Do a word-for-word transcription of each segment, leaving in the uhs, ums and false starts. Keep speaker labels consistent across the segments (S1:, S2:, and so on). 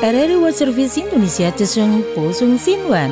S1: R R I World Service Indonesia之声播送新闻。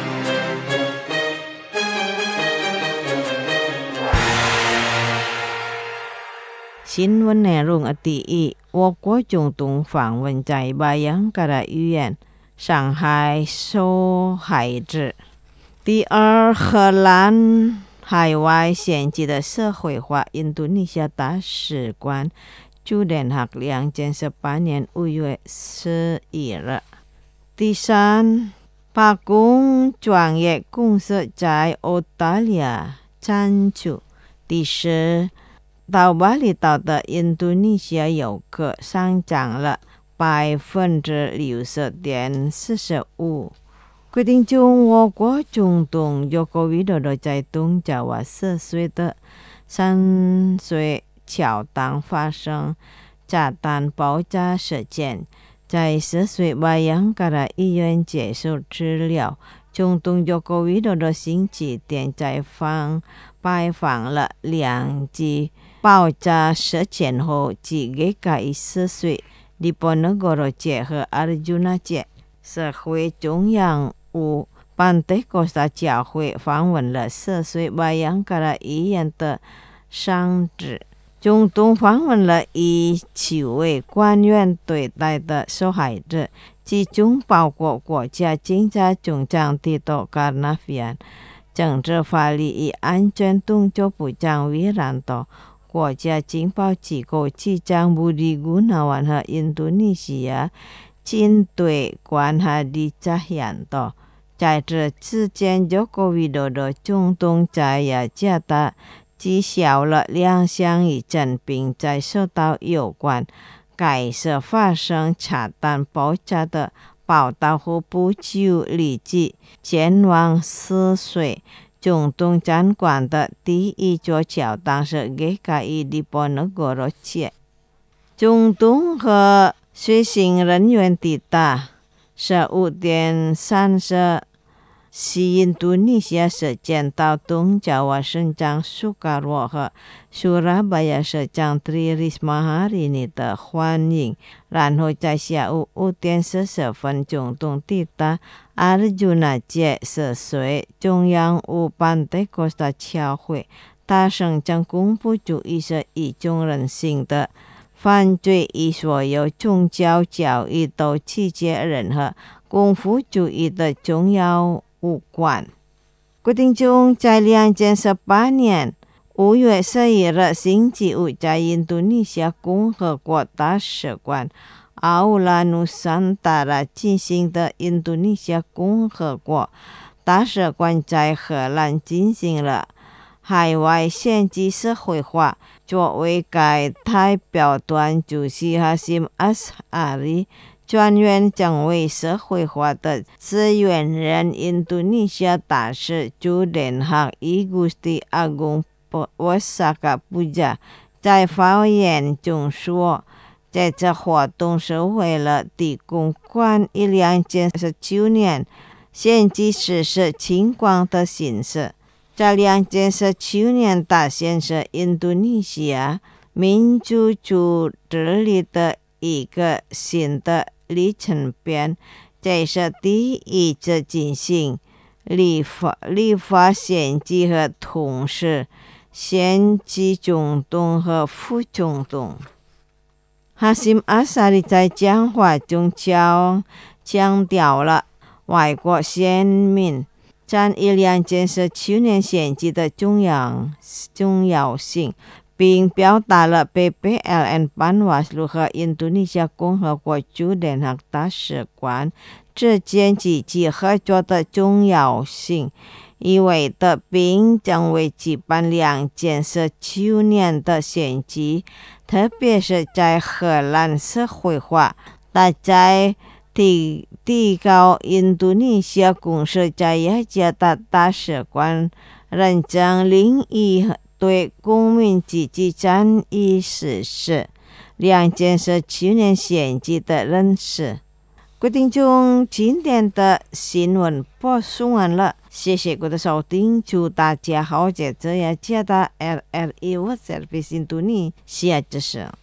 S2: 新闻内容的第一，我国中东访问在巴扬嘎的医院上海受害者。第二，荷兰海外县级的社会化印度尼西亚大使馆驻联合两千十八年五月十一日。第三，白宫专业公司在澳大利亚赞助。第四，到巴厘岛的印度尼西亚游客上涨了百分之六十点四十五。决定中，我国中东有个维多多在东爪哇十岁的三岁小党发生炸弹爆炸事件，在十岁巴扬嘎的医院接受治疗。中东有个维多多星期天在访拜访了两起爆炸事件后，几个改十岁利波那哥罗街和阿尔朱纳街社会中央务班德哥萨教会访问了十岁巴扬嘎的医院的伤者。中东访问了以七位官员对待的受害者，其中包括国家警察总长蒂多·卡纳菲安、政治法律与安全工作部长维兰多、国家情报机构机长布迪古纳万和印度尼西亚军队官哈迪扎彦多。在这之间，有个维多多中东在雅加达记晓了两项疑阵，并在受到有关该社发生炸弹爆炸的报道后不久立即前往十岁中东展馆的第一座教堂是给该伊利波那哥罗街。中东和随行人员抵达十五点三十西印度尼西亚时间到东爪哇省长苏卡罗和苏拉巴亚省长 Tri Risma hari ini 的欢迎，然后在下午五点四十分中东抵达阿尔朱纳街十岁中央务班德哥萨教会，大声将恐怖主义是一种人性的犯罪，与所有宗教教义都拒绝任何功夫主义的重要无关。决定中，在两千十八年五月十一日星期五，在印度尼西亚共和国大使馆奥拉努桑达拉进行的印度尼西亚共和国大使馆在荷兰进行了海外县级社会化。作为该代表团主席哈辛阿斯阿里专员将为社会化的志愿人印度尼西亚大使驻联合伊古斯蒂阿贡沃萨卡布加在发言中说，在这活动是为了提供关于两千十九年县级实施情况的信息。在两千十九年大选是印度尼西亚民主主治理的一个新的里程碑，这是第一次进行立法立法选举和同时选举总统和副总统。哈辛阿萨里在讲话中强强调了外国选民在两千十九年选举的重要重要性，并表达了 P P L N Panwaslu 和印度尼西亚共和国驻联合大使馆之间积极合作的重要性，意味着并将为举办两千十九年的选举，特别是在荷兰社会化，大家提提高印度尼西亚公司在雅加达大使馆认证领域对公民积极参与实施两千十九年选举的认识。决定中，今天的新闻播送完了，谢谢各位的收听，祝大家好，在这雅加达 R R I World Service 印度尼西亚之声。